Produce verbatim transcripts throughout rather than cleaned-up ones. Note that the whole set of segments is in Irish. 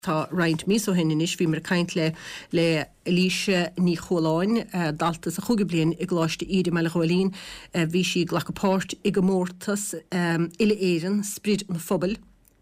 Tá roiint mí ó hen is bhí mar caint le le líise ní choláin daltas a chuga blion i gláiste idir meile choilín bhí si glachapát i go mórtas ile éan spríd an fphobal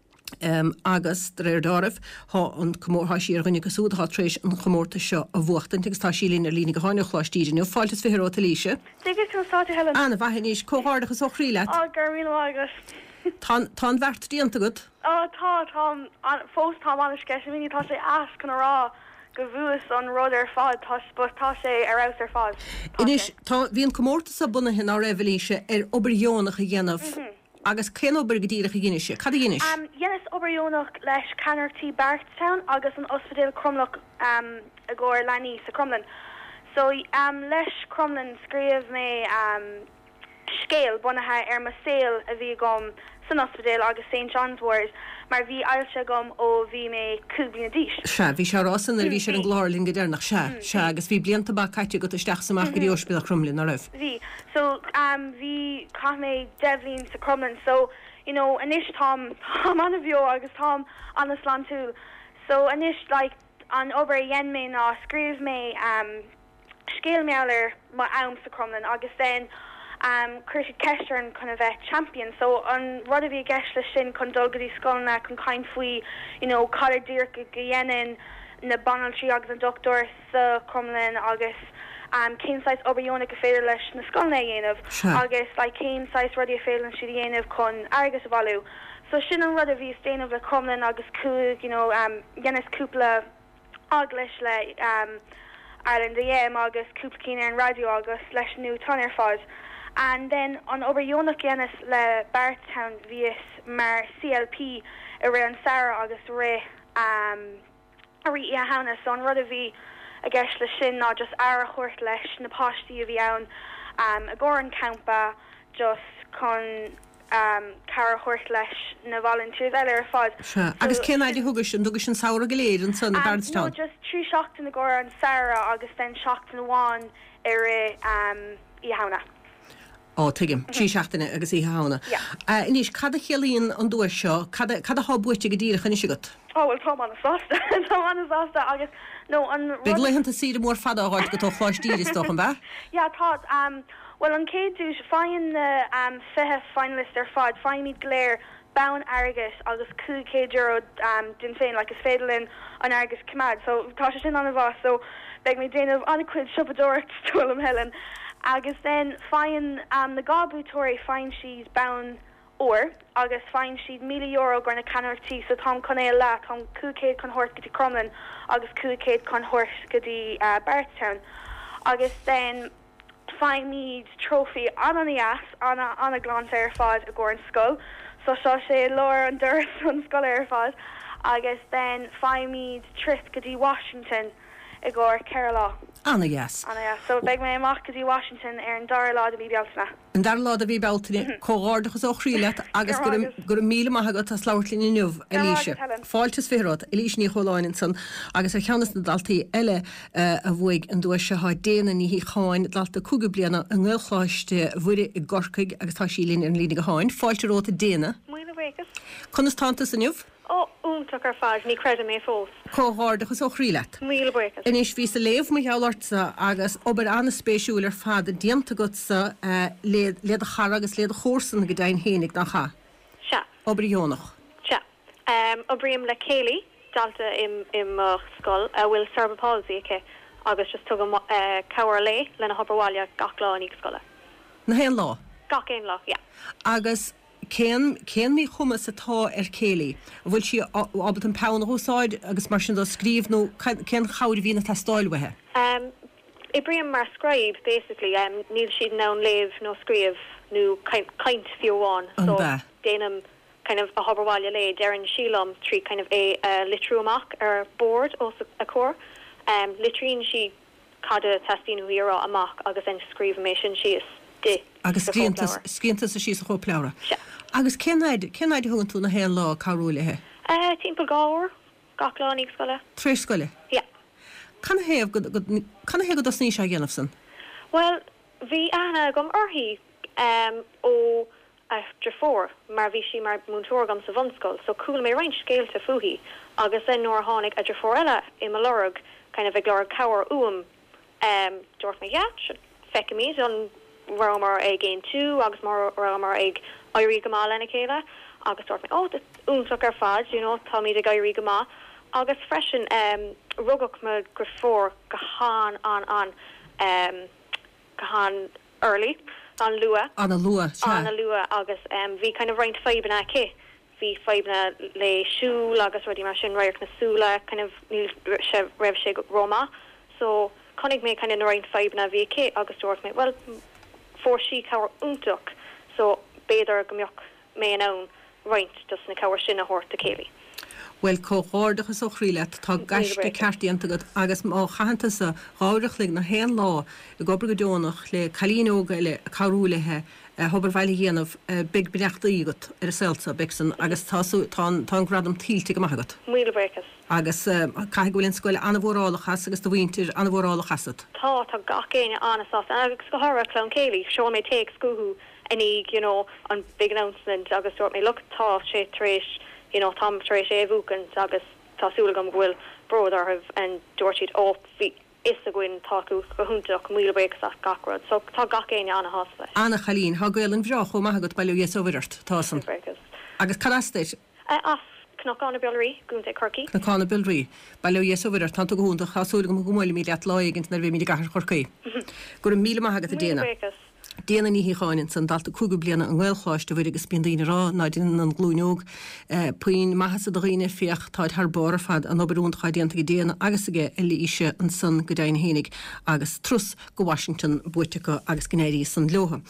Um, agus réirdáibh há an chomórtha sí ar gine go súd há trééis an chomórta seo a bhachtain agus tá sílín ar lína go háinine chláistíidirú fáiltas firóta líise. Tuáte Helen. Anna bhainníos cóhardachas ó chríile. Á gurmí agus. Tá tá bhert díanta go? Á tá tá fós tá an sce mí tá sé as chun rá go bhuas an rud ar fád tá tá sé arás ar fád. Inis tá bhíon chomórtas a buna hin á réhlíise ar oberjónach a dhéanamh. Agus cén obair go dtíire a gine se. Cad a gine? Um, Dhéanas oberjónach leis Canartí Bartown agus an Ospedéal Crumlach um, a gcóir lení sa Crumlin. So um, leis Crumlin scríomh mé um, scéal bunathe ar ma saoil a bhí gom san Ospedéal agus Saint John's Wort, mar bhí ailse gom ó bhí mé cúbína díis. Se, bhí se rásan ar bhí se an glárlinn go déirnach se, se agus bhí blianta ba caite go isteach samach go dí ospedal a Crumlin a raibh. Bhí, so um, bhí cá mé devlín sa Crumlin, so, you know, anis Tom, Tom an a bheo agus Tom an a slán túl. So anis, like, an ober yen mé ná scríomh mé um, scéal meáir ma am sa Crumlin, agus then um Curtis Kestern kind of a champion, so on rud of gesle sin con dulgadí skolna con kind fui, you know, color deer geyenin na banal tri agus an doctor sa Crumlin agus um Kane size oberjónach a féidir leis na skolna yéanamh agus like Kane size rudi a féidir si yéanamh con agus valu. So sin an rud of ví stain of le Crumlin agus cúg, you know, um yennis cúpla aglis le um Ireland a yem agus cúpla cíine an radio agus leis nu tonir fád. And then on oberjónach Yennis le Bartown vies mar C L P around Sarah agus Ray um ari a hauna so on rud a vi a geis le sin ná just ara chóirt leis na pastí a vi ann um a goran campa just con um cara chóirt leis na volunteers eile ar fád. Sure. So, agus cén aidir thugus sin dugus sin saoire go léir san na Bartown. No, just trí seachtain na goran Sarah agus then seachtain bháin ar um i hauna. Ó tuigim, trí seachtainna agus í hána. Inis cad a chelíonn an dúir seo, cad a hábuite go dtíre chuine sigat? Ó, bhfuil tá an sásta, tá an sásta agus nó an Big leihananta siad mór fada áit go tá chláistíir is dochan ba? Ja, tá, um, well an céadú fáin na um, fithe finalist ar fád, fáin míad léir bán agus agus cú céad euro um, din féin, like is féidirlinn an agus cumad, so tá sé sin an a bhá, so beag mé déanamh anna cuid sipadúirt tualam Helen. Agus then fáin um, na gabútóirí fáin siad bán or agus fáin siad míle euro gur na Canartí, so tá con é le tá cúcéad con hort go dtí Crumlin agus cúcéad con hort go dtí uh, Bartown. Agus then fáin míad trophy an an ias anna anna glans ar fád a ggur an scoil, so seo sé leir an duras an scoil ar fád. Agus then fáin míad trip go dtí Washington a ggur Kerala. Anna, yes. Anna, yes. So beg me amach go dtí Washington ar an dar lá a bhí bealtna. An dar lá a bhí bealtaine cóghardachas ó chríile agus gur míle maithagat tá sláirtlín inniuh Elíse. Fáiltas féród, Elíse ní choláinin san agus ar cheannas na daltaí eile a bhuaig an dúir se há déana ní hí cháin dalta cúga bliana an ghilchláiste bhuire i gorcaig agus tá sílín an lína go háin. Fáilte róta déana. Muoine bhéchas. Conas tantas inniuh? Ó, úntaach ar fád, ní creid mé fós. Cóghardachas ó chríile. Míle bhéchas. Inis ví sa léomh me heáirta agus obair anna spéisiúil ar fad a dianta go sa léad a chara agus léad a chósan go dain hénig nach cha. Se. Oberjónach. Se. Um, Obriam le céili dalta im im uh, scoil a bhfuil cerebral palsy ché agus just tugam uh, cabhar lé lena hobarháile gach lá an ag scoile. Na héan lá? Gach éon lá, ja. Agus cén cén mí chumas atá ar céili bhfuil si ábal an pán hósáid agus mar sin do scríomh nó cén chair hína tá stáilwathe? Um, Ibriam mar scribe, basically, um, níl siad ná léh nó scríomh nó kaint fiúháin. So déanam kind of a hobarháile lé dearan sílam trí kind of a uh, litru amach ar board os a cór. Um, litrín si cada tastín huira amach agus en scríomh mé sin si is de. Agus scríantas a sí a chóplára. Agus cenaid cenaid thugann tú na héan lá carúlathe? Uh, timppla gáir, gach lá ní scoile. Tréis scoile? Ja. Canna héamh go dos níos a dhéanamh san? Well, bhí ana gom orthaí um, ó a drefor mar vi si mar múntorgam sa vanskol, so cool me rein scale to fuhi agus en nor hánig a dreforella im malorg kind of a glor cower um um George me ja feke me on romar ag gain two agus mar romar ag iri gamal en kela agus George me oh the umsucker fad you know Tommy de iri gama agus freshen um rugok me grafor gahan on on um gahan early on lua on a lua on a lua agus um vi kind of rain five na ke vi five na le shoe agus ready machine right na sula kind of new rev shig roma so connig me kind of rain five na vi ke agus George me well for she cower untuk so beder gomjok me an own right just na cower sin a hort to keli Well cóádagus ó chríile tá gaiste ceirtíanta agus má chaanta ráireach na héan lá i gobar go dúnach le chalíóga le carúlathe hobar bhile héanamh big breachta ígat ar a selsa besan agus tá gradam tíilte go maigat. Mílebrechas. Agus caihfuiln scoil anmhórálachas agus do bhaintir anmhórálachasad. Tá tá gacéine anasá agus go hara clán céili, seo mé take scuú anig, you know, an big announcement agus sort me look tá sé tréis you know Tom Trish Evukan agus tasúlagam gwil brother have and George off fi is a gwin taku gohunta mile breaks at gakrod so tá gacéine anna hasle Anna Chalín ha gaelan bhreach ó magat bailú yes overirt tásan agus carastéis as knockána bilrí gúnta Kirky knockána bilrí bailú yes overirt tanto gohunta chasúlagam go mile mí at láigint nar bhí mí gachar chorcaí gur mile magat a déna Déana ní híáin san dalta cúgu bliana an ghilcháiste bhfuir agus bíon rá ná duine an glúneog puoin maithas a doghine fioch táid th bar fad an oberún chaidíanta go déana agus aige i líise an san go dain hénig agus trus go Washington buite go agus gnéirí san leotha.